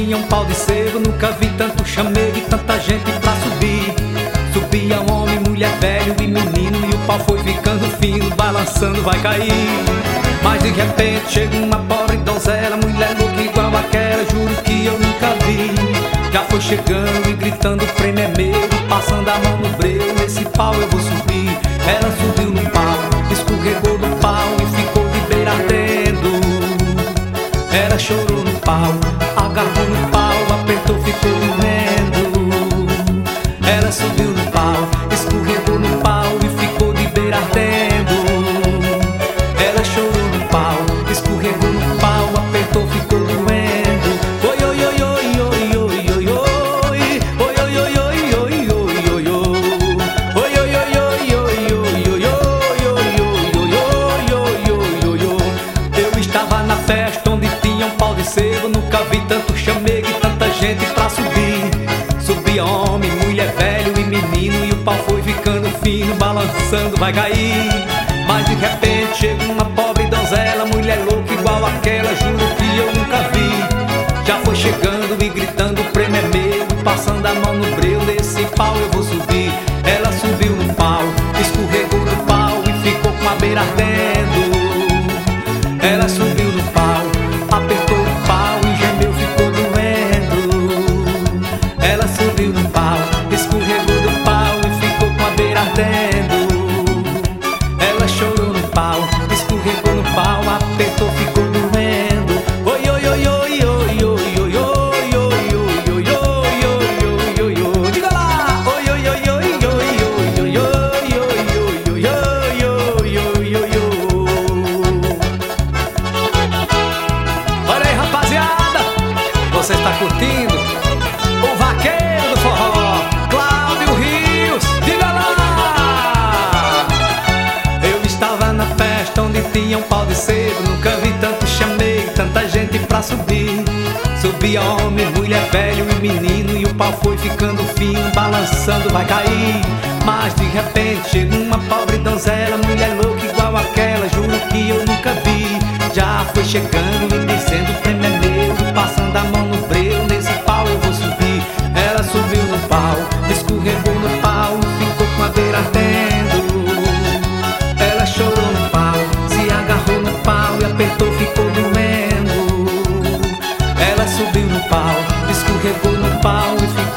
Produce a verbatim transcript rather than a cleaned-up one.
tinha um pau de sebo. Nunca vi tanto chamego e tanta gente pra subir. Subia um homem, mulher, velho e menino, e o pau foi ficando fino, balançando, vai cair. Mas de repente chega uma pobre donzela, mulher louca igual aquela, juro que eu nunca vi. Já foi chegando e gritando, o prêmio é meu, passando a mão no breu, nesse pau eu vou subir. Ela subiu no pau, escorregou do pau e ficou de beira ardendo. Ela chorou no pau, agarrou no pau, apertou, ficou doendo. Ela subiu no pau, escorregou no pau e ficou de beira ardendo. Ela chorou no pau, escorregou no pau, apertou, ficou doendo. Oi, oi, oi, oi, oi, oi, oi, oi. Oi, oi, oi, oi, oi, oi, oi, oi. Oi, oi, oi, oi, oi, oi, oi, oi, oi, oi, oi, oi, oi. Eu estava na festa onde tinha um pau de sebo. Nunca vi tanto chamego e tanta gente pra subir. Subia homem, mulher, velho e menino, e o pau foi ficando fino, balançando, vai cair. Mas de repente chega uma pobre donzela, mulher louca igual aquela, juro que eu nunca vi. Já foi chegando e gritando, o prêmio é meu, passando a mão no breu, nesse pau eu vou subir. Ela subiu no pau, escorregou no pau e ficou com a beira ardendo. Ela subiu no pau, apertou o pau e gemeu, ficou doendo. Ela subiu no pau, escorregou do pau e ficou com a beira ardendo. Ela chorou no pau, escorregou no pau, apertou, ficou doendo. Oi, oi, oi, oi, oi, oi, oi, oi, oi, oi, oi, oi, oi, oi, oi. Diga lá! Oi, oi, oi, oi, oi, oi, oi, oi, oi, oi, oi, oi, oi, oi. Olha aí, rapaziada! Você está curtindo o vaqueiro do forró, Cláudio Rios? Diga lá! Eu estava na festa onde tinha um pau de sebo. Nunca vi tanto chamego, tanta gente pra subir. Subia homem, mulher, velho e menino, e o pau foi ficando fino, balançando, vai cair. Mas de repente chega uma pobre donzela, mulher louca igual aquela, juro que eu nunca vi. Já foi chegando e dizendo, o prêmio é meu, passando a mão no breu, nesse pau eu vou subir. Ela subiu no pau, escorregou no pau, ficou com a beira ardendo. Ela chorou no pau, se agarrou no pau e apertou, ficou doendo. Ela subiu no pau, escorregou no pau e ficou